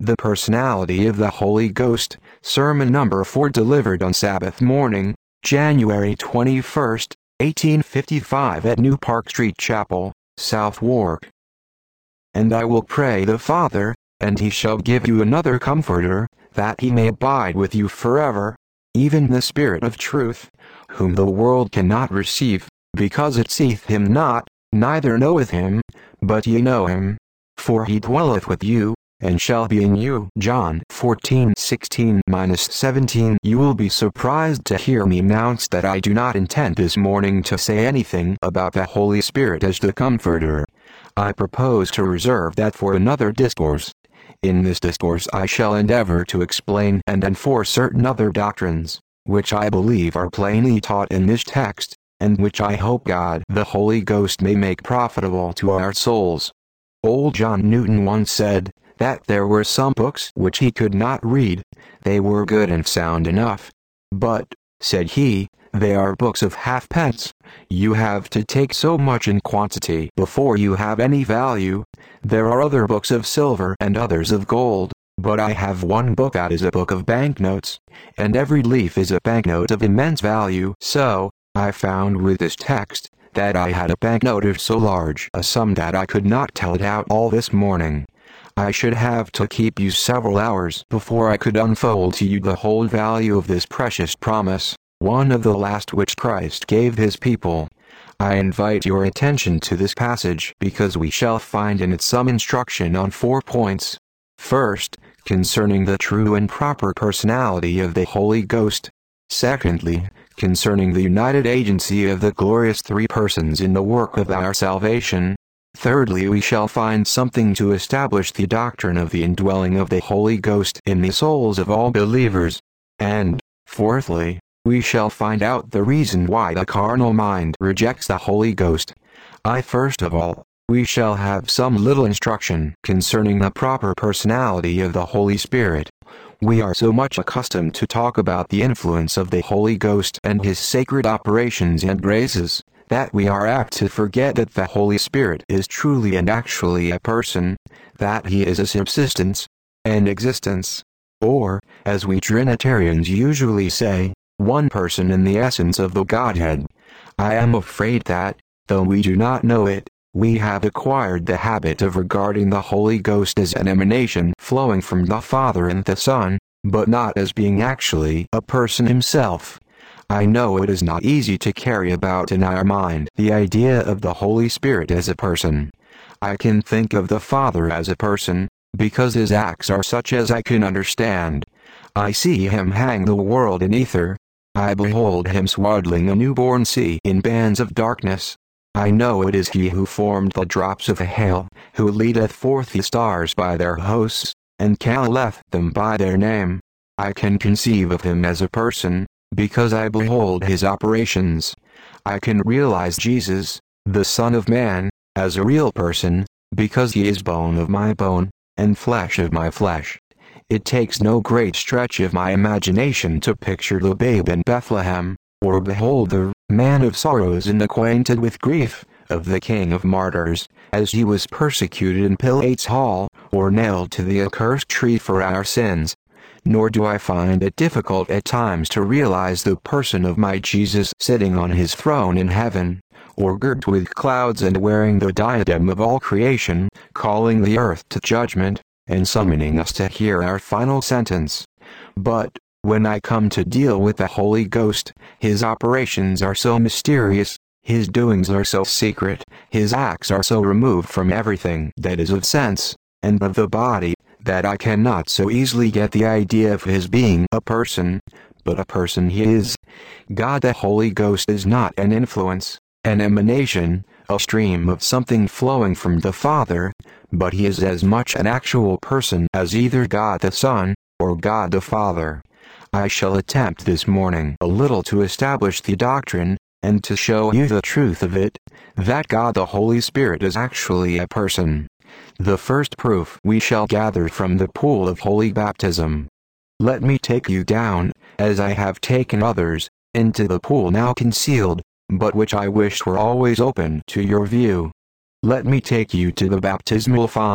The Personality of the Holy Ghost, Sermon Number 4, delivered on Sabbath morning, January 21, 1855 at New Park Street Chapel, Southwark. And I will pray the Father, and he shall give you another Comforter, that he may abide with you forever, even the Spirit of truth, whom the world cannot receive, because it seeth him not, neither knoweth him, but ye know him. For he dwelleth with you, and shall be in you. John 14:16-17. You will be surprised to hear me announce that I do not intend this morning to say anything about the Holy Spirit as the Comforter. I propose to reserve that for another discourse. In this discourse I shall endeavor to explain and enforce certain other doctrines, which I believe are plainly taught in this text, and which I hope God the Holy Ghost may make profitable to our souls. Old John Newton once said, that there were some books which he could not read. They were good and sound enough. But, said he, they are books of halfpence. You have to take so much in quantity before you have any value. There are other books of silver and others of gold, but I have one book that is a book of banknotes, and every leaf is a banknote of immense value. So, I found with this text, that I had a banknote of so large a sum that I could not tell it out all this morning. I should have to keep you several hours before I could unfold to you the whole value of this precious promise, one of the last which Christ gave his people. I invite your attention to this passage because we shall find in it some instruction on 4 points. First, concerning the true and proper personality of the Holy Ghost. Secondly, concerning the united agency of the glorious three persons in the work of our salvation. Thirdly, we shall find something to establish the doctrine of the indwelling of the Holy Ghost in the souls of all believers. And, fourthly, we shall find out the reason why the carnal mind rejects the Holy Ghost. First of all, we shall have some little instruction concerning the proper personality of the Holy Spirit. We are so much accustomed to talk about the influence of the Holy Ghost and his sacred operations and graces, that we are apt to forget that the Holy Spirit is truly and actually a person, that he is a subsistence, an existence, or, as we Trinitarians usually say, one person in the essence of the Godhead. I am afraid that, though we do not know it, we have acquired the habit of regarding the Holy Ghost as an emanation flowing from the Father and the Son, but not as being actually a person himself. I know it is not easy to carry about in our mind the idea of the Holy Spirit as a person. I can think of the Father as a person, because his acts are such as I can understand. I see him hang the world in ether. I behold him swaddling a newborn sea in bands of darkness. I know it is he who formed the drops of hail, who leadeth forth the stars by their hosts, and calleth them by their name. I can conceive of him as a person, because I behold his operations. I can realize Jesus, the Son of Man, as a real person, because he is bone of my bone, and flesh of my flesh. It takes no great stretch of my imagination to picture the babe in Bethlehem, or behold the man of sorrows and acquainted with grief, of the King of Martyrs, as he was persecuted in Pilate's hall, or nailed to the accursed tree for our sins. Nor do I find it difficult at times to realize the person of my Jesus sitting on his throne in heaven, or girt with clouds and wearing the diadem of all creation, calling the earth to judgment, and summoning us to hear our final sentence. But, when I come to deal with the Holy Ghost, his operations are so mysterious, his doings are so secret, his acts are so removed from everything that is of sense, and of the body, that I cannot so easily get the idea of his being a person, but a person he is. God the Holy Ghost is not an influence, an emanation, a stream of something flowing from the Father, but he is as much an actual person as either God the Son, or God the Father. I shall attempt this morning a little to establish the doctrine, and to show you the truth of it, that God the Holy Spirit is actually a person. The first proof we shall gather from the pool of holy baptism. Let me take you down, as I have taken others, into the pool now concealed, but which I wish were always open to your view. Let me take you to the baptismal font,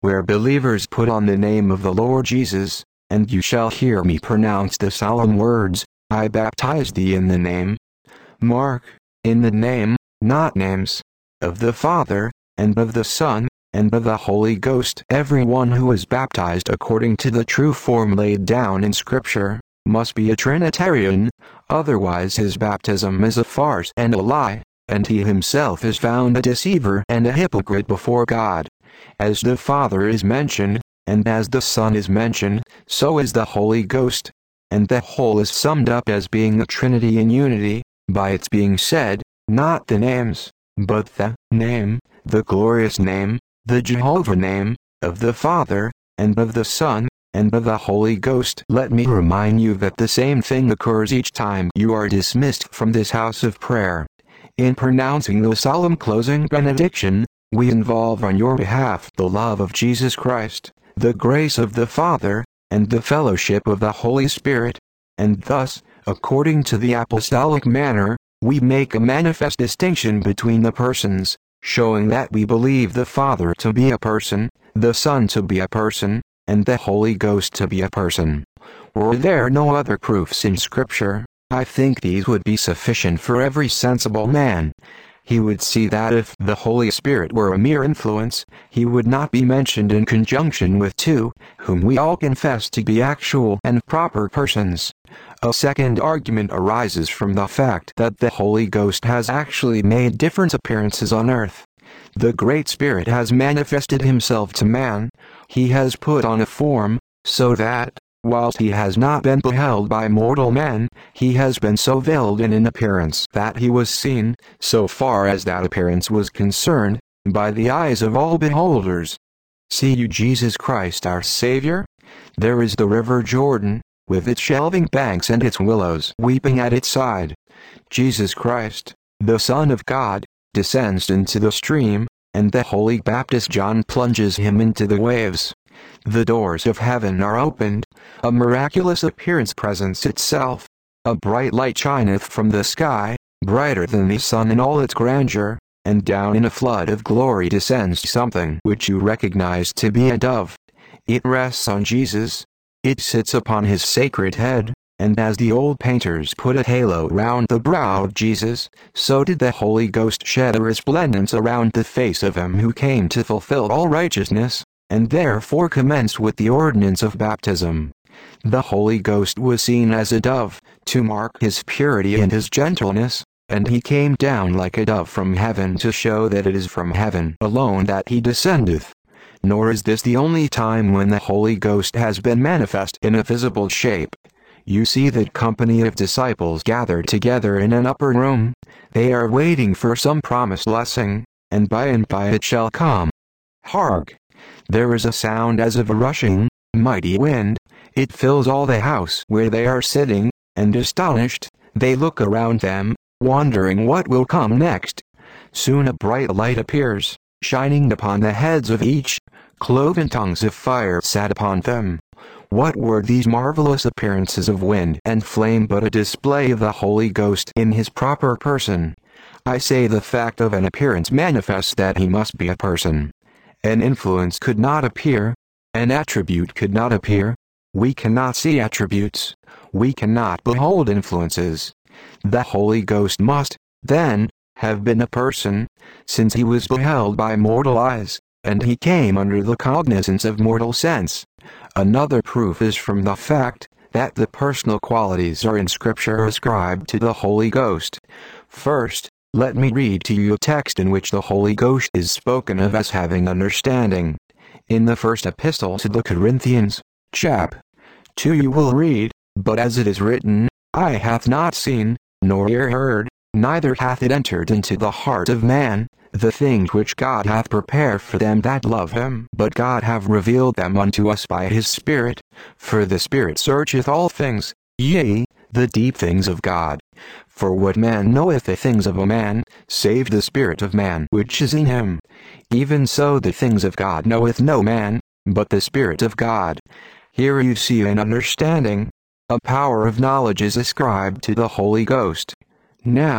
where believers put on the name of the Lord Jesus, and you shall hear me pronounce the solemn words, I baptize thee in the name. Mark, in the name, not names, of the Father, and of the Son, and of the Holy Ghost. Everyone who is baptized according to the true form laid down in Scripture, must be a Trinitarian, otherwise his baptism is a farce and a lie, and he himself is found a deceiver and a hypocrite before God. As the Father is mentioned, and as the Son is mentioned, so is the Holy Ghost, and the whole is summed up as being the Trinity in unity, by its being said, not the names, but the name, the glorious name, the Jehovah name, of the Father, and of the Son, and of the Holy Ghost. Let me remind you that the same thing occurs each time you are dismissed from this house of prayer. In pronouncing the solemn closing benediction, we involve on your behalf the love of Jesus Christ, the grace of the Father, and the fellowship of the Holy Spirit, and thus, according to the apostolic manner, we make a manifest distinction between the persons, showing that we believe the Father to be a person, the Son to be a person, and the Holy Ghost to be a person. Were there no other proofs in Scripture, I think these would be sufficient for every sensible man. He would see that if the Holy Spirit were a mere influence, he would not be mentioned in conjunction with two, whom we all confess to be actual and proper persons. A second argument arises from the fact that the Holy Ghost has actually made different appearances on earth. The Great Spirit has manifested himself to man. He has put on a form, so that, whilst he has not been beheld by mortal men, he has been so veiled in an appearance that he was seen, so far as that appearance was concerned, by the eyes of all beholders. See you Jesus Christ our Savior? There is the river Jordan, with its shelving banks and its willows weeping at its side. Jesus Christ, the Son of God, descends into the stream, and the holy Baptist John plunges him into the waves. The doors of heaven are opened, a miraculous appearance presents itself. A bright light shineth from the sky, brighter than the sun in all its grandeur, and down in a flood of glory descends something which you recognize to be a dove. It rests on Jesus. It sits upon his sacred head, and as the old painters put a halo round the brow of Jesus, so did the Holy Ghost shed a resplendence around the face of him who came to fulfill all righteousness, and therefore commenced with the ordinance of baptism. The Holy Ghost was seen as a dove, to mark his purity and his gentleness, and he came down like a dove from heaven to show that it is from heaven alone that he descendeth. Nor is this the only time when the Holy Ghost has been manifest in a visible shape. You see that company of disciples gathered together in an upper room. They are waiting for some promised blessing, and by it shall come. Hark! There is a sound as of a rushing, mighty wind. It fills all the house where they are sitting, and astonished, they look around them, wondering what will come next. Soon a bright light appears, shining upon the heads of each. Cloven tongues of fire sat upon them. What were these marvelous appearances of wind and flame but a display of the Holy Ghost in his proper person? I say the fact of an appearance manifests that he must be a person. An influence could not appear. An attribute could not appear. We cannot see attributes. We cannot behold influences. The Holy Ghost must, then, have been a person, since he was beheld by mortal eyes, and he came under the cognizance of mortal sense. Another proof is from the fact that the personal qualities are in Scripture ascribed to the Holy Ghost. First, let me read to you a text in which the Holy Ghost is spoken of as having understanding. In the first epistle to the Corinthians, chap. 2 you will read, but as it is written, eye hath not seen, nor ear heard, neither hath it entered into the heart of man, the things which God hath prepared for them that love him. But God hath revealed them unto us by his Spirit, for the Spirit searcheth all things, yea, the deep things of God. For what man knoweth the things of a man, save the spirit of man which is in him? Even so the things of God knoweth no man, but the Spirit of God. Here you see an understanding. A power of knowledge is ascribed to the Holy Ghost. Now,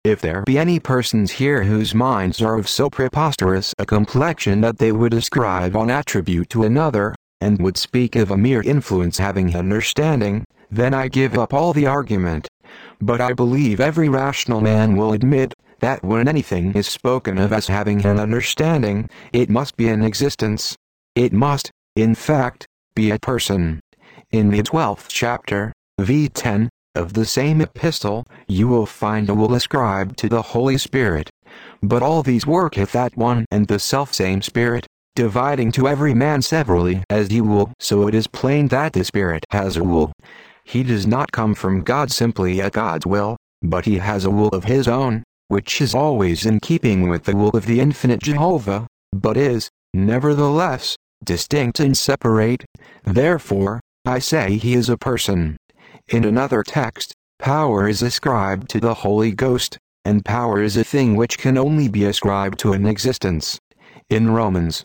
If there be any persons here whose minds are of so preposterous a complexion that they would ascribe one attribute to another, and would speak of a mere influence having understanding, then I give up all the argument. But I believe every rational man will admit that when anything is spoken of as having an understanding, it must be an existence. It must, in fact, be a person. In the 12th chapter, v. 10, of the same epistle, you will find a will ascribed to the Holy Spirit. But all these worketh that one and the selfsame Spirit, dividing to every man severally as he will. So it is plain that the Spirit has a will. He does not come from God simply at God's will, but he has a will of his own, which is always in keeping with the will of the infinite Jehovah, but is, nevertheless, distinct and separate. Therefore, I say he is a person. In another text, power is ascribed to the Holy Ghost, and power is a thing which can only be ascribed to an existence. In Romans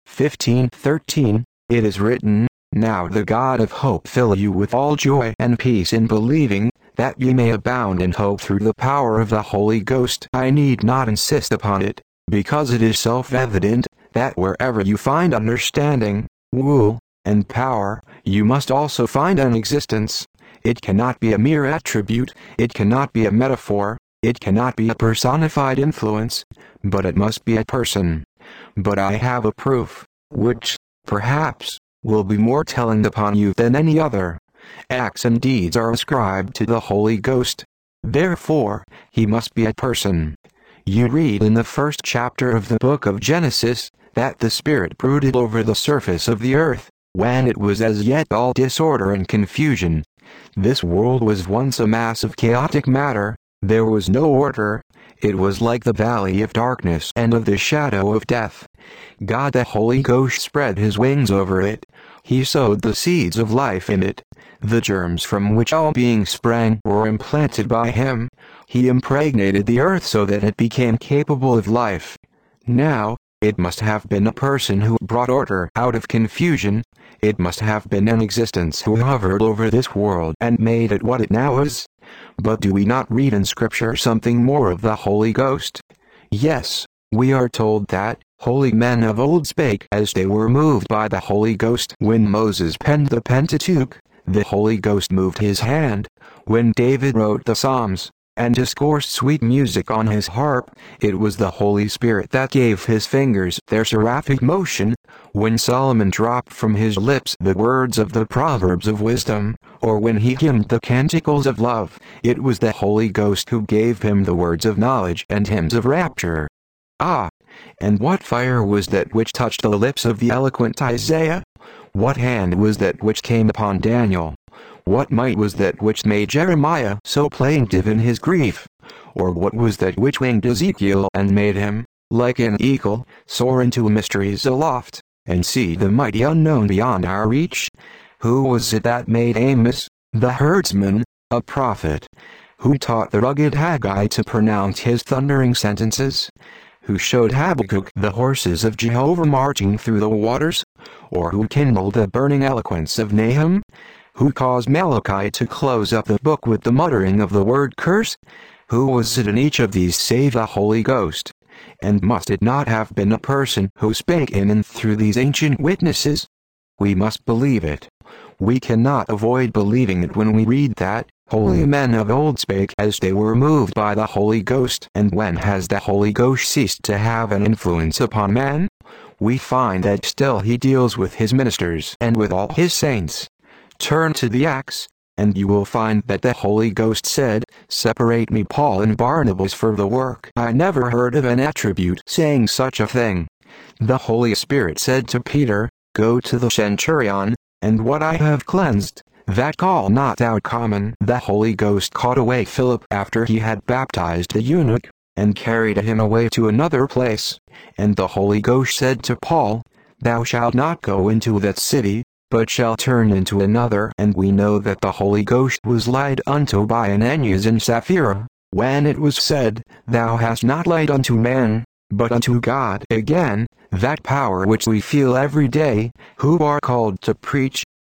15:13, it is written, "Now the God of hope fill you with all joy and peace in believing, that ye may abound in hope through the power of the Holy Ghost." I need not insist upon it, because it is self-evident, that wherever you find understanding, will, and power, you must also find an existence. It cannot be a mere attribute, it cannot be a metaphor, it cannot be a personified influence, but it must be a person. But I have a proof, which, perhaps, will be more telling upon you than any other. Acts and deeds are ascribed to the Holy Ghost. Therefore, he must be a person. You read in the 1st chapter of the book of Genesis, that the Spirit brooded over the surface of the earth, when it was as yet all disorder and confusion. This world was once a mass of chaotic matter, there was no order, it was like the valley of darkness and of the shadow of death. God the Holy Ghost spread his wings over it, he sowed the seeds of life in it, the germs from which all beings sprang were implanted by him, he impregnated the earth so that it became capable of life. Now, it must have been a person who brought order out of confusion, it must have been an existence who hovered over this world and made it what it now is. But do we not read in Scripture something more of the Holy Ghost? Yes, we are told that, holy men of old spake as they were moved by the Holy Ghost. When Moses penned the Pentateuch, the Holy Ghost moved his hand. When David wrote the Psalms, and discoursed sweet music on his harp, it was the Holy Spirit that gave his fingers their seraphic motion. When Solomon dropped from his lips the words of the Proverbs of wisdom, or when he hymned the canticles of love, it was the Holy Ghost who gave him the words of knowledge and hymns of rapture. Ah! And what fire was that which touched the lips of the eloquent Isaiah? What hand was that which came upon Daniel? What might was that which made Jeremiah so plaintive in his grief? Or what was that which winged Ezekiel and made him, like an eagle, soar into mysteries aloft, and see the mighty unknown beyond our reach? Who was it that made Amos, the herdsman, a prophet? Who taught the rugged Haggai to pronounce his thundering sentences? Who showed Habakkuk the horses of Jehovah marching through the waters? Or who kindled the burning eloquence of Nahum? Who caused Malachi to close up the book with the muttering of the word curse? Who was it in each of these save the Holy Ghost? And must it not have been a person who spake in and through these ancient witnesses? We must believe it. We cannot avoid believing it when we read that, holy men of old spake as they were moved by the Holy Ghost. And when has the Holy Ghost ceased to have an influence upon man? We find that still he deals with his ministers and with all his saints. Turn to the Acts, and you will find that the Holy Ghost said, "Separate me Paul and Barnabas for the work." I never heard of an attribute saying such a thing. The Holy Spirit said to Peter, "Go to the centurion, and what I have cleansed, that call not thou common." The Holy Ghost caught away Philip after he had baptized the eunuch, and carried him away to another place. And the Holy Ghost said to Paul, "Thou shalt not go into that city, but shall turn into another." And we know that the Holy Ghost was lied unto by Ananias and Sapphira, when it was said, "Thou hast not lied unto man, but unto God." Again, that power which we feel every day, who are called to preach,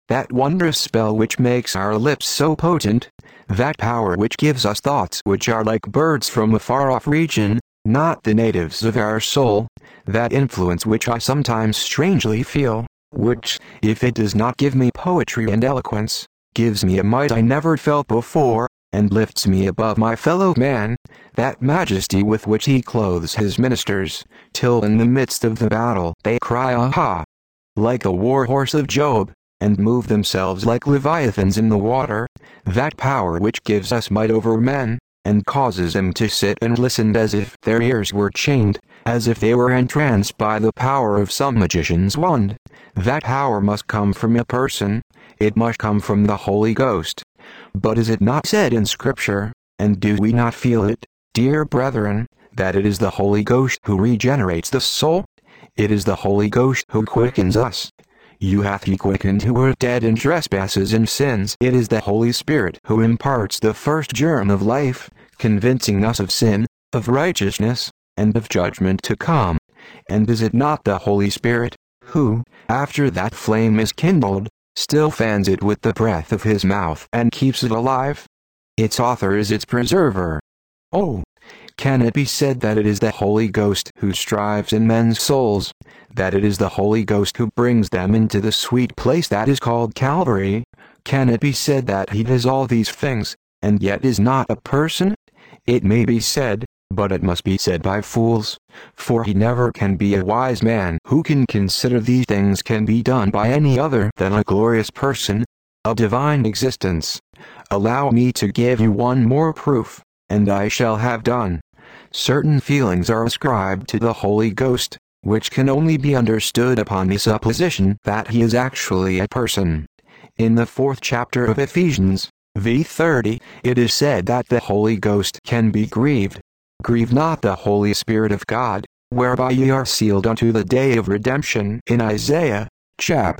that wondrous spell which makes our lips so potent, that power which gives us thoughts which are like birds from a far-off region, not the natives of our soul, that influence which I sometimes strangely feel, which, if it does not give me poetry and eloquence, gives me a might I never felt before, and lifts me above my fellow man, that majesty with which he clothes his ministers, till in the midst of the battle they cry aha, like the war horse of Job, and move themselves like leviathans in the water, that power which gives us might over men, and causes them to sit and listen as if their ears were chained, as if they were entranced by the power of some magician's wand. That power must come from a person, it must come from the Holy Ghost. But is it not said in Scripture, and do we not feel it, dear brethren, that it is the Holy Ghost who regenerates the soul? It is the Holy Ghost who quickens us. You hath he quickened who were dead in trespasses and sins. It is the Holy Spirit who imparts the first germ of life, convincing us of sin, of righteousness, and of judgment to come. And is it not the Holy Spirit, who, after that flame is kindled, still fans it with the breath of his mouth and keeps it alive? Its author is its preserver. Oh, can it be said that it is the Holy Ghost who strives in men's souls, that it is the Holy Ghost who brings them into the sweet place that is called Calvary? Can it be said that he does all these things, and yet is not a person? It may be said, but it must be said by fools, for he never can be a wise man who can consider these things can be done by any other than a glorious person, a divine existence. Allow me to give you one more proof, and I shall have done. Certain feelings are ascribed to the Holy Ghost, which can only be understood upon the supposition that he is actually a person. In the 4th chapter of Ephesians, v. 30, it is said that the Holy Ghost can be grieved. Grieve not the Holy Spirit of God, whereby ye are sealed unto the day of redemption. In Isaiah, chap.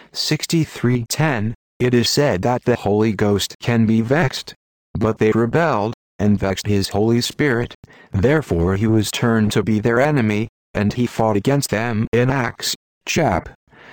63:10, it is said that the Holy Ghost can be vexed. But they rebelled, and vexed his Holy Spirit, therefore he was turned to be their enemy, and he fought against them. In Acts, chap.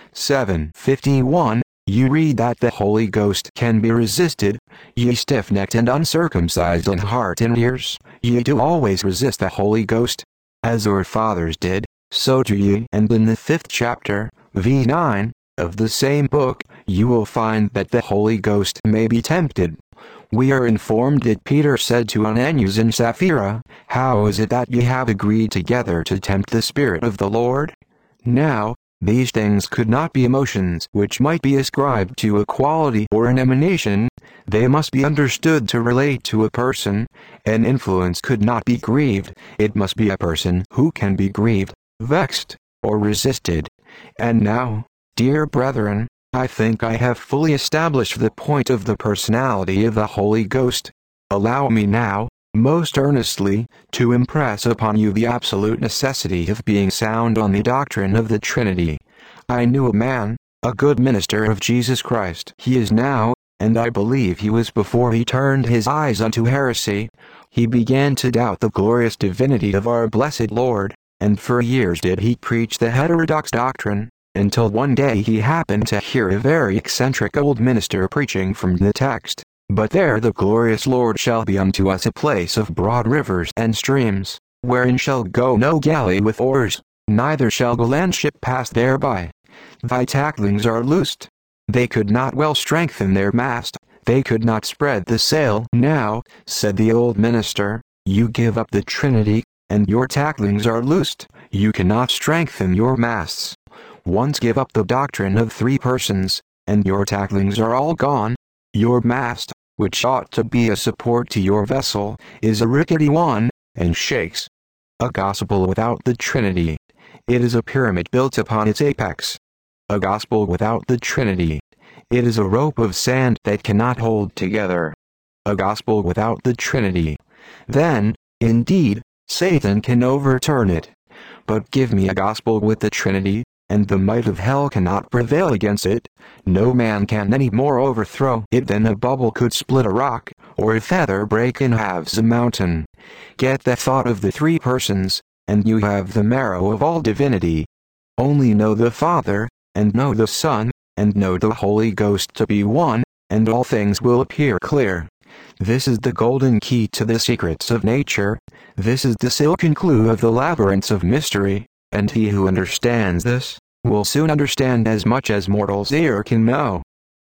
7:51, you read that the Holy Ghost can be resisted. Ye stiff-necked and uncircumcised in heart and ears, ye do always resist the Holy Ghost, as our fathers did, so do ye. And in the 5th chapter, v. 9, of the same book, you will find that the Holy Ghost may be tempted. We are informed that Peter said to Ananias and Sapphira, how is it that ye have agreed together to tempt the Spirit of the Lord? Now, these things could not be emotions which might be ascribed to a quality or an emanation, they must be understood to relate to a person. An influence could not be grieved, it must be a person who can be grieved, vexed, or resisted. And now, dear brethren, I think I have fully established the point of the personality of the Holy Ghost. Allow me now, most earnestly, to impress upon you the absolute necessity of being sound on the doctrine of the Trinity. I knew a man, a good minister of Jesus Christ. He is now, and I believe he was before he turned his eyes unto heresy. He began to doubt the glorious divinity of our blessed Lord, and for years did he preach the heterodox doctrine, until one day he happened to hear a very eccentric old minister preaching from the text, but there the glorious Lord shall be unto us a place of broad rivers and streams, wherein shall go no galley with oars, neither shall the landship pass thereby. Thy tacklings are loosed. They could not well strengthen their mast, they could not spread the sail. Now, said the old minister, you give up the Trinity, and your tacklings are loosed, you cannot strengthen your masts. Once give up the doctrine of 3 persons, and your tacklings are all gone. Your mast, which ought to be a support to your vessel, is a rickety one, and shakes. A gospel without the Trinity. It is a pyramid built upon its apex. A gospel without the Trinity. It is a rope of sand that cannot hold together. A gospel without the Trinity. Then, indeed, Satan can overturn it. But give me a gospel with the Trinity, and the might of hell cannot prevail against it. No man can any more overthrow it than a bubble could split a rock, or a feather break in halves a mountain. Get the thought of the 3 persons, and you have the marrow of all divinity. Only know the Father, and know the Son, and know the Holy Ghost to be one, and all things will appear clear. This is the golden key to the secrets of nature. This is the silken clue of the labyrinths of mystery, and he who understands this will soon understand as much as mortal's ear can know.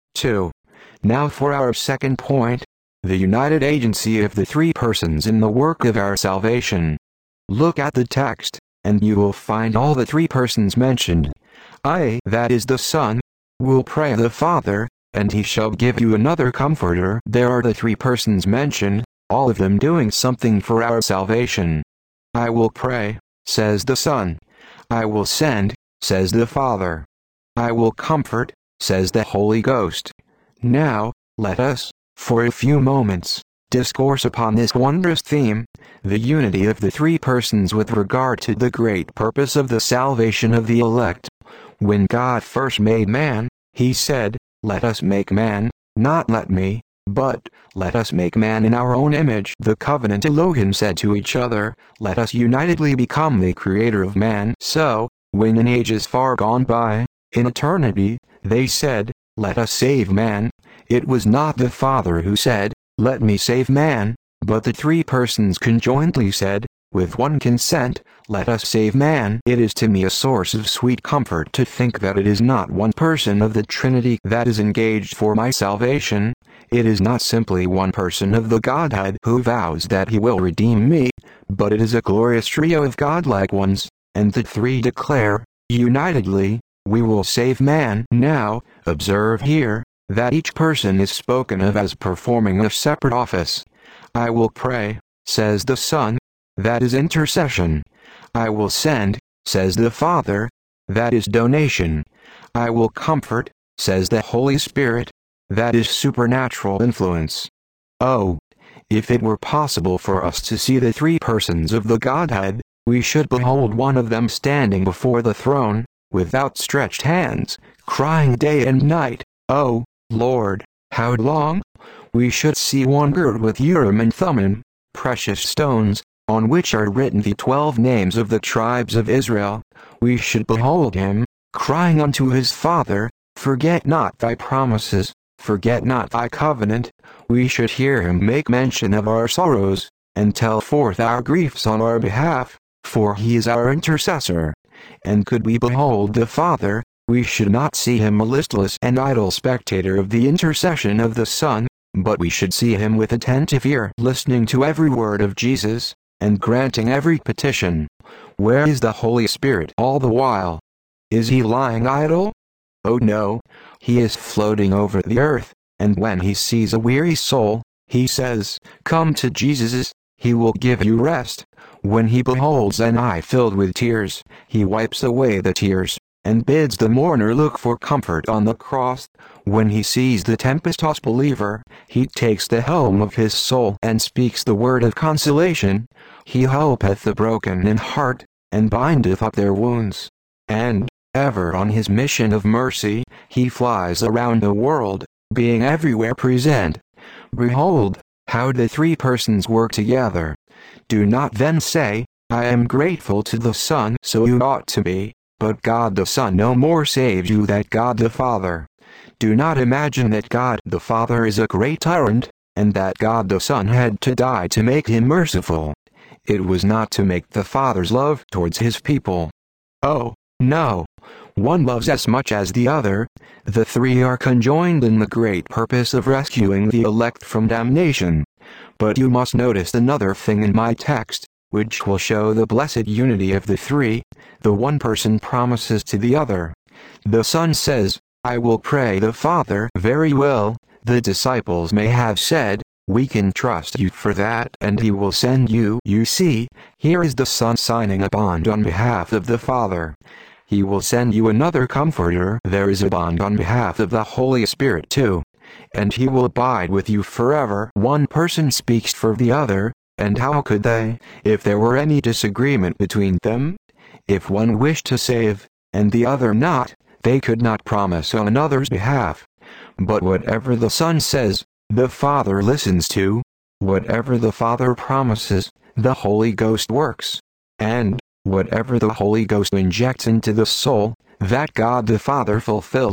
2. Now for our second point, the united agency of the three persons in the work of our salvation. Look at the text, and you will find all the three persons mentioned. I, that is the Son, will pray the Father, and he shall give you another Comforter. There are the three persons mentioned, all of them doing something for our salvation. I will pray, says the Son. I will send, says the Father. I will comfort, says the Holy Ghost. Now, let us, for a few moments, discourse upon this wondrous theme, the unity of the three persons with regard to the great purpose of the salvation of the elect. When God first made man, he said, "Let us make man, not let me, but let us make man in our own image." The covenant Elohim said to each other, "Let us unitedly become the creator of man." So, when in ages far gone by, in eternity, they said, "Let us save man," it was not the Father who said, "Let me save man," but the three persons conjointly said, with one consent, "Let us save man." It is to me a source of sweet comfort to think that it is not one person of the Trinity that is engaged for my salvation. It is not simply one person of the Godhead who vows that he will redeem me, but it is a glorious trio of godlike ones, and the three declare, unitedly, "We will save man." Now, observe here, that each person is spoken of as performing a separate office. I will pray, says the Son, that is intercession. I will send, says the Father, that is donation. I will comfort, says the Holy Spirit, that is supernatural influence. Oh, if it were possible for us to see the three persons of the Godhead, we should behold one of them standing before the throne, with outstretched hands, crying day and night, "Oh, Lord, how long?" We should see one girded with Urim and Thummim, precious stones, on which are written the 12 names of the tribes of Israel. We should behold him, crying unto his Father, "Forget not thy promises, forget not thy covenant." We should hear him make mention of our sorrows, and tell forth our griefs on our behalf, for he is our intercessor. And could we behold the Father, we should not see him a listless and idle spectator of the intercession of the Son, but we should see him with attentive ear, listening to every word of Jesus, and granting every petition. Where is the Holy Spirit all the while? Is he lying idle? Oh no, he is floating over the earth, and when he sees a weary soul, he says, "Come to Jesus, he will give you rest." When he beholds an eye filled with tears, he wipes away the tears, and bids the mourner look for comfort on the cross. When he sees the tempest-tossed believer, he takes the helm of his soul and speaks the word of consolation. He helpeth the broken in heart, and bindeth up their wounds. And, ever on his mission of mercy, he flies around the world, being everywhere present. Behold, how the three persons work together. Do not then say, "I am grateful to the Son," so you ought to be, but God the Son no more saves you than God the Father. Do not imagine that God the Father is a great tyrant, and that God the Son had to die to make him merciful. It was not to make the Father's love towards his people. Oh, no. One loves as much as the other. The three are conjoined in the great purpose of rescuing the elect from damnation. But you must notice another thing in my text, which will show the blessed unity of the three. The one person promises to the other. The Son says, "I will pray the Father." Very well, the disciples may have said, "We can trust you for that, and he will send you." You see, here is the Son signing a bond on behalf of the Father. He will send you another Comforter. There is a bond on behalf of the Holy Spirit too. And he will abide with you forever. One person speaks for the other, and how could they, if there were any disagreement between them? If one wished to save, and the other not, they could not promise on another's behalf. But whatever the Son says, the Father listens to. Whatever the Father promises, the Holy Ghost works. And, whatever the Holy Ghost injects into the soul, that God the Father fulfills.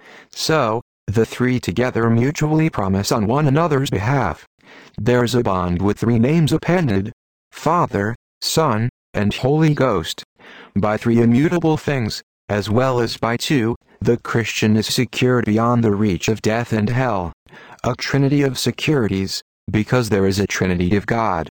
So, the three together mutually promise on one another's behalf. There's a bond with three names appended: Father, Son, and Holy Ghost. By three immutable things, as well as by two, the Christian is secured beyond the reach of death and hell. A trinity of securities, because there is a trinity of God.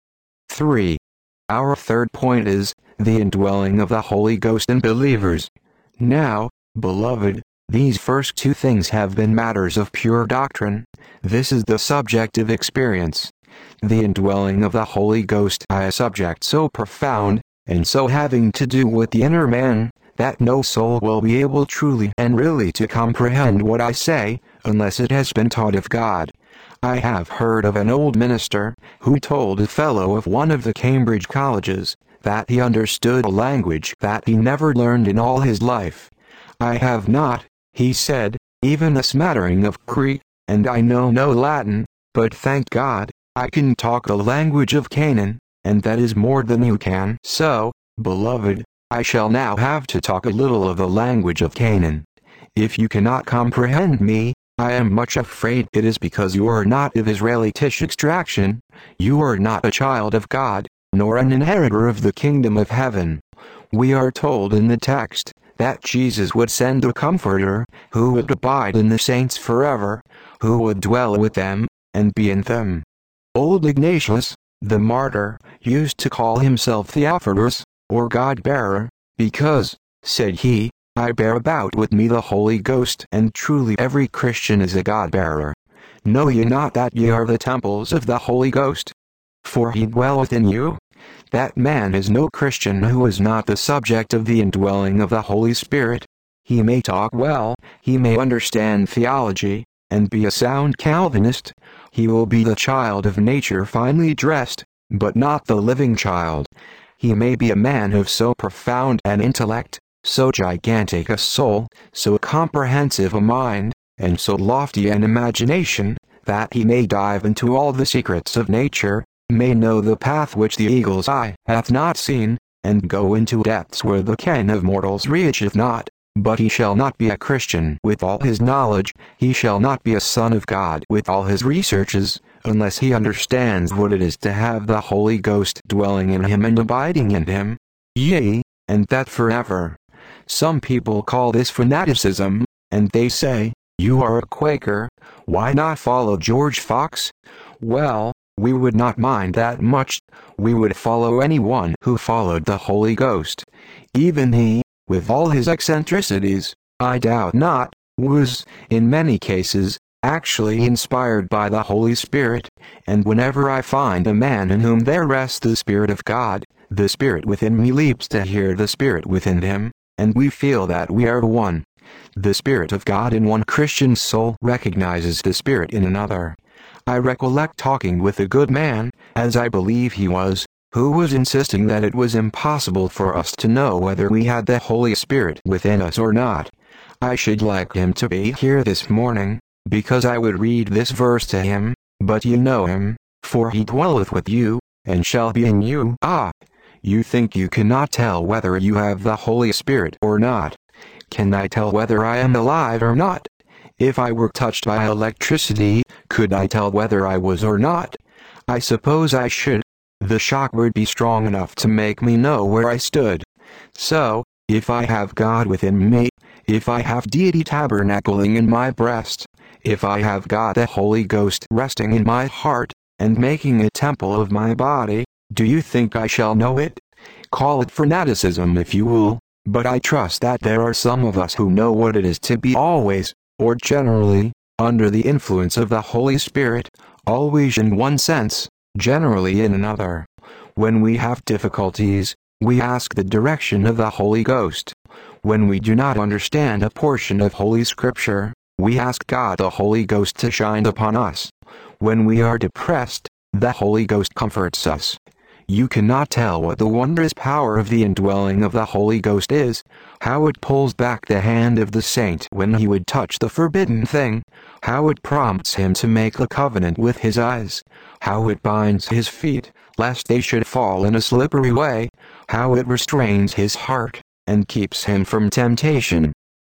3. Our third point is the indwelling of the Holy Ghost in believers. Now, beloved, these first two things have been matters of pure doctrine. This is the subjective experience. The indwelling of the Holy Ghost is a subject so profound, and so having to do with the inner man, that no soul will be able truly and really to comprehend what I say, unless it has been taught of God. I have heard of an old minister, who told a fellow of one of the Cambridge colleges, that he understood a language that he never learned in all his life. I have not, he said, even a smattering of Greek, and I know no Latin, but thank God, I can talk the language of Canaan, and that is more than you can. So, beloved, I shall now have to talk a little of the language of Canaan. If you cannot comprehend me, I am much afraid it is because you are not of Israelitish extraction. You are not a child of God, nor an inheritor of the kingdom of heaven. We are told in the text that Jesus would send a Comforter, who would abide in the saints forever, who would dwell with them, and be in them. Old Ignatius, the martyr, used to call himself Theophorus, or God-bearer, because, said he, I bear about with me the Holy Ghost, and truly every Christian is a God-bearer. Know ye not that ye are the temples of the Holy Ghost? For he dwelleth in you? That man is no Christian who is not the subject of the indwelling of the Holy Spirit. He may talk well, he may understand theology, and be a sound Calvinist. He will be the child of nature finely dressed, but not the living child. He may be a man of so profound an intellect, so gigantic a soul, so comprehensive a mind, and so lofty an imagination, that he may dive into all the secrets of nature, may know the path which the eagle's eye hath not seen, and go into depths where the ken of mortals reacheth not. But he shall not be a Christian with all his knowledge, he shall not be a son of God with all his researches, unless he understands what it is to have the Holy Ghost dwelling in him and abiding in him. Yea, and that forever. Some people call this fanaticism, and they say, you are a Quaker, why not follow George Fox? Well, we would not mind that much, we would follow anyone who followed the Holy Ghost. Even he, with all his eccentricities, I doubt not, was, in many cases, actually inspired by the Holy Spirit, and whenever I find a man in whom there rests the Spirit of God, the Spirit within me leaps to hear the Spirit within him, and we feel that we are one. The Spirit of God in one Christian soul recognizes the Spirit in another. I recollect talking with a good man, as I believe he was, who was insisting that it was impossible for us to know whether we had the Holy Spirit within us or not. I should like him to be here this morning, because I would read this verse to him, but you know him, for he dwelleth with you, and shall be in you. Ah! You think you cannot tell whether you have the Holy Spirit or not. Can I tell whether I am alive or not? If I were touched by electricity, could I tell whether I was or not? I suppose I should. The shock would be strong enough to make me know where I stood. So, if I have God within me, if I have deity tabernacling in my breast, if I have God the Holy Ghost resting in my heart, and making a temple of my body, do you think I shall know it? Call it fanaticism if you will, but I trust that there are some of us who know what it is to be always, or generally, under the influence of the Holy Spirit, always in one sense, generally in another. When we have difficulties, we ask the direction of the Holy Ghost. When we do not understand a portion of Holy Scripture, we ask God the Holy Ghost to shine upon us. When we are depressed, the Holy Ghost comforts us. You cannot tell what the wondrous power of the indwelling of the Holy Ghost is, how it pulls back the hand of the saint when he would touch the forbidden thing, how it prompts him to make a covenant with his eyes, how it binds his feet, lest they should fall in a slippery way, how it restrains his heart, and keeps him from temptation.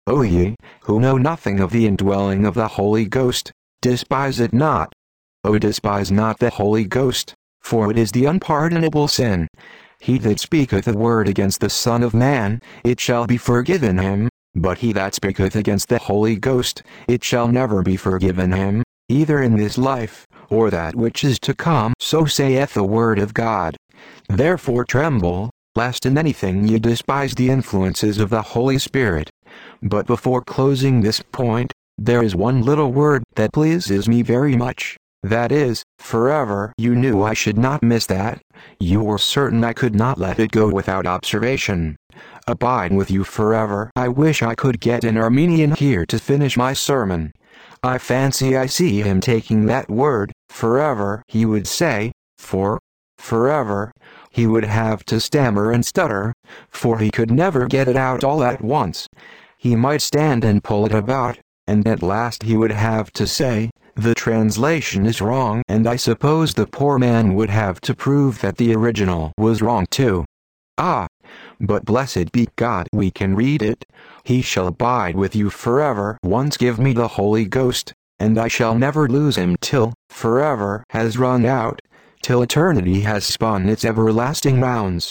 O ye, who know nothing of the indwelling of the Holy Ghost, despise it not. O despise not the Holy Ghost, for it is the unpardonable sin. He that speaketh a word against the Son of Man, it shall be forgiven him, but he that speaketh against the Holy Ghost, it shall never be forgiven him, either in this life, or that which is to come. So saith the word of God. Therefore tremble, lest in anything ye despise the influences of the Holy Spirit. But before closing this point, there is one little word that pleases me very much. That is, forever. You knew I should not miss that. You were certain I could not let it go without observation. Abide with you forever. I wish I could get an Armenian here to finish my sermon. I fancy I see him taking that word, forever. He would say, forever. He would have to stammer and stutter, for he could never get it out all at once. He might stand and pull it about, and at last he would have to say, the translation is wrong, and I suppose the poor man would have to prove that the original was wrong too. Ah! But blessed be God, we can read it. He shall abide with you forever. Once give me the Holy Ghost, and I shall never lose him till forever has run out, till eternity has spun its everlasting rounds.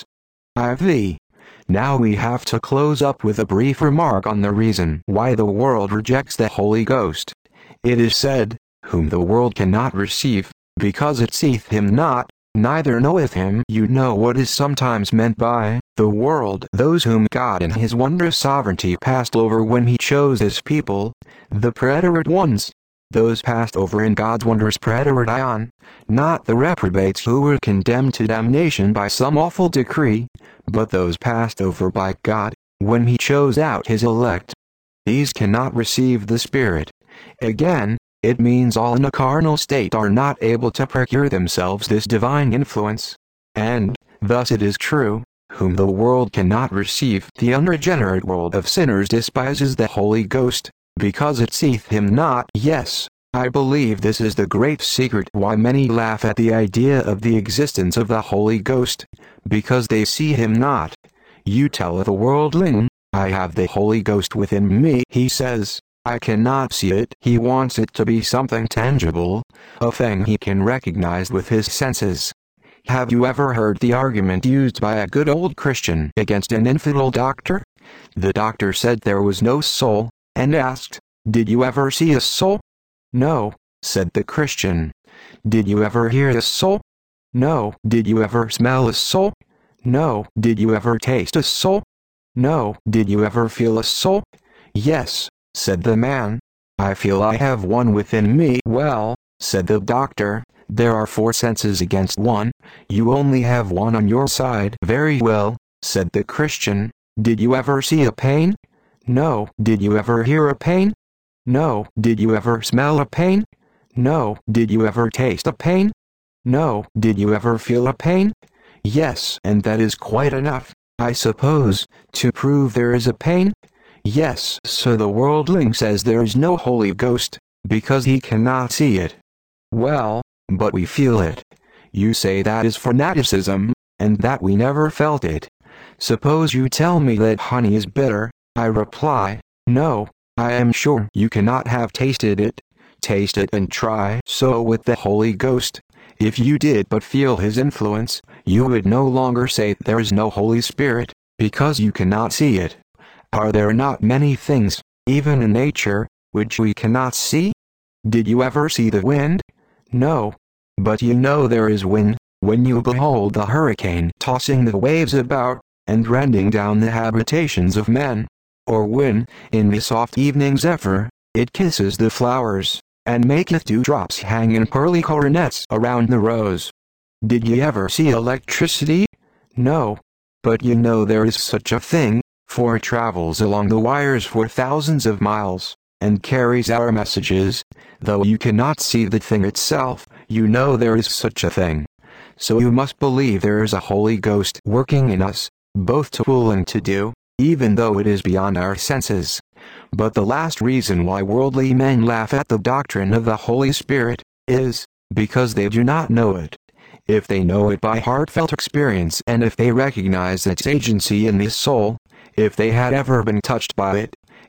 IV. Now we have to close up with a brief remark on the reason why the world rejects the Holy Ghost. It is said, whom the world cannot receive, because it seeth him not, neither knoweth him. You know what is sometimes meant by the world. Those whom God in his wondrous sovereignty passed over when he chose his people, the preterite ones. Those passed over in God's wondrous preterite ion, not the reprobates who were condemned to damnation by some awful decree, but those passed over by God, when he chose out his elect. These cannot receive the Spirit. Again, it means all in a carnal state are not able to procure themselves this divine influence. And, thus it is true, whom the world cannot receive. The unregenerate world of sinners despises the Holy Ghost, because it seeth him not. Yes, I believe this is the great secret why many laugh at the idea of the existence of the Holy Ghost, because they see him not. You tell the worldling, I have the Holy Ghost within me. He says, I cannot see it. He wants it to be something tangible, a thing he can recognize with his senses. Have you ever heard the argument used by a good old Christian against an infidel doctor? The doctor said there was no soul, and asked, did you ever see a soul? No, said the Christian. Did you ever hear a soul? No. Did you ever smell a soul? No. Did you ever taste a soul? No. Did you ever feel a soul? Yes, said the man. I feel I have one within me. Well, said the doctor, there are 4 senses against one. You only have one on your side. Very well, said the Christian. Did you ever see a pain? No. Did you ever hear a pain? No. Did you ever smell a pain? No. Did you ever taste a pain? No. Did you ever feel a pain? Yes. And that is quite enough, I suppose, to prove there is a pain? Yes. So the worldling says there is no Holy Ghost, because he cannot see it. Well, but we feel it. You say that is fanaticism, and that we never felt it. Suppose you tell me that honey is bitter, I reply, no, I am sure you cannot have tasted it. Taste it and try. So with the Holy Ghost, if you did but feel his influence, you would no longer say there is no Holy Spirit, because you cannot see it. Are there not many things, even in nature, which we cannot see? Did you ever see the wind? No. But you know there is wind, when you behold the hurricane tossing the waves about, and rending down the habitations of men. Or when, in the soft evening zephyr, it kisses the flowers, and maketh dewdrops hang in pearly coronets around the rose. Did ye ever see electricity? No. But you know there is such a thing, for it travels along the wires for thousands of miles, and carries our messages. Though you cannot see the thing itself, you know there is such a thing. So you must believe there is a Holy Ghost working in us, both to will and to do, even though it is beyond our senses. But the last reason why worldly men laugh at the doctrine of the Holy Spirit is because they do not know it. If they know it by heartfelt experience, and if they recognize its agency in the soul, if they had ever been touched by it,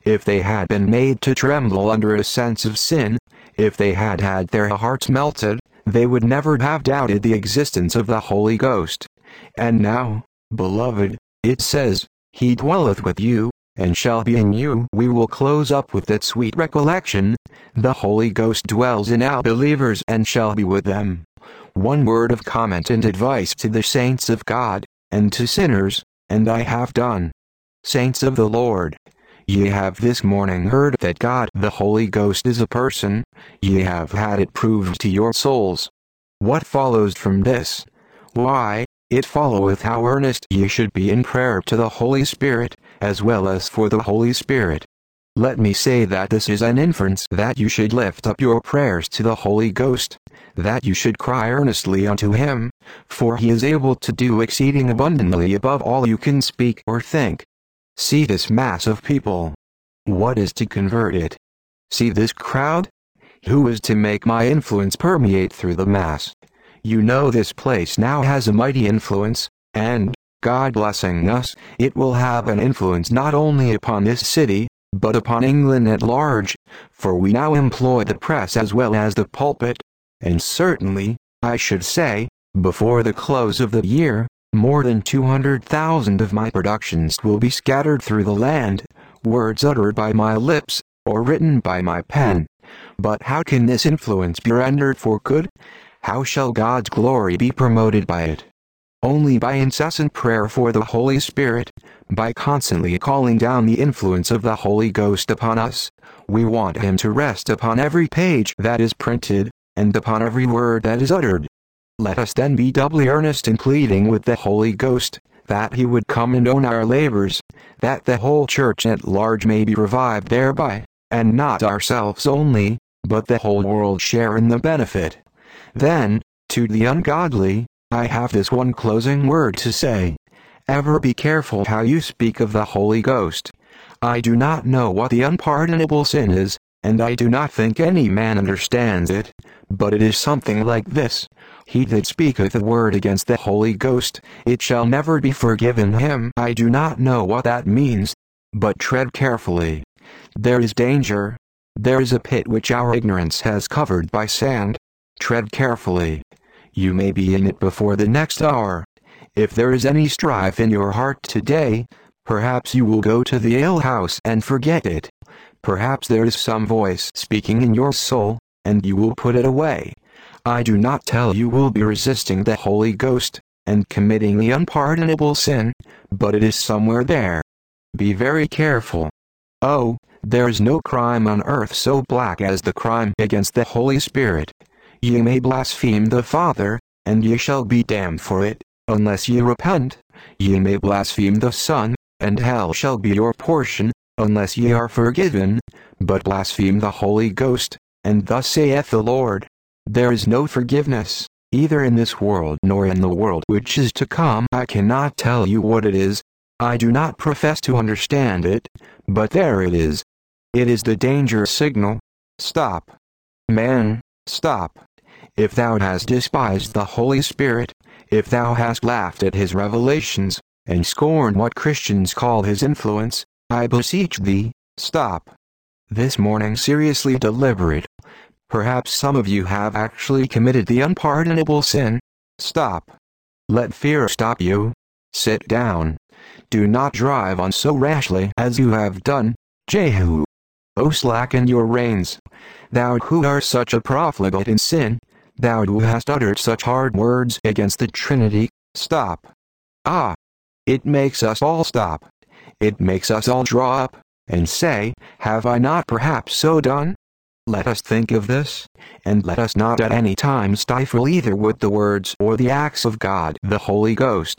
if they had been made to tremble under a sense of sin, if they had had their hearts melted, they would never have doubted the existence of the Holy Ghost. And now, beloved, it says, He dwelleth with you, and shall be in you. We will close up with that sweet recollection. The Holy Ghost dwells in our believers and shall be with them. One word of comment and advice to the saints of God, and to sinners, and I have done. Saints of the Lord, ye have this morning heard that God the Holy Ghost is a person, ye have had it proved to your souls. What follows from this? Why, it followeth how earnest ye should be in prayer to the Holy Spirit, as well as for the Holy Spirit. Let me say that this is an inference that you should lift up your prayers to the Holy Ghost, that you should cry earnestly unto Him, for He is able to do exceeding abundantly above all you can speak or think. See this mass of people. What is to convert it? See this crowd? Who is to make my influence permeate through the mass? You know this place now has a mighty influence, and, God blessing us, it will have an influence not only upon this city, but upon England at large, for we now employ the press as well as the pulpit, and certainly, I should say, before the close of the year, more than 200,000 of my productions will be scattered through the land, words uttered by my lips, or written by my pen. But how can this influence be rendered for good? How shall God's glory be promoted by it? Only by incessant prayer for the Holy Spirit, by constantly calling down the influence of the Holy Ghost upon us. We want Him to rest upon every page that is printed, and upon every word that is uttered. Let us then be doubly earnest in pleading with the Holy Ghost, that He would come and own our labors, that the whole church at large may be revived thereby, and not ourselves only, but the whole world share in the benefit. Then, to the ungodly, I have this one closing word to say. Ever be careful how you speak of the Holy Ghost. I do not know what the unpardonable sin is, and I do not think any man understands it, but it is something like this. He that speaketh a word against the Holy Ghost, it shall never be forgiven him. I do not know what that means, but tread carefully. There is danger. There is a pit which our ignorance has covered by sand. Tread carefully. You may be in it before the next hour. If there is any strife in your heart today, perhaps you will go to the alehouse and forget it. Perhaps there is some voice speaking in your soul, and you will put it away. I do not tell you will be resisting the Holy Ghost, and committing the unpardonable sin, but it is somewhere there. Be very careful. Oh, there is no crime on earth so black as the crime against the Holy Spirit. Ye may blaspheme the Father, and ye shall be damned for it, unless ye repent. Ye may blaspheme the Son, and hell shall be your portion, unless ye are forgiven. But blaspheme the Holy Ghost, and thus saith the Lord, there is no forgiveness, either in this world nor in the world which is to come. I cannot tell you what it is. I do not profess to understand it, but there it is. It is the danger signal. Stop. Man, stop. If thou hast despised the Holy Spirit, if thou hast laughed at His revelations, and scorned what Christians call His influence, I beseech thee, stop. This morning seriously deliberate. Perhaps some of you have actually committed the unpardonable sin. Stop. Let fear stop you. Sit down. Do not drive on so rashly as you have done, Jehu. O slacken your reins. Thou who art such a profligate in sin, thou who hast uttered such hard words against the Trinity, stop. Ah! It makes us all stop. It makes us all draw up, and say, have I not perhaps so done? Let us think of this, and let us not at any time stifle either with the words or the acts of God the Holy Ghost.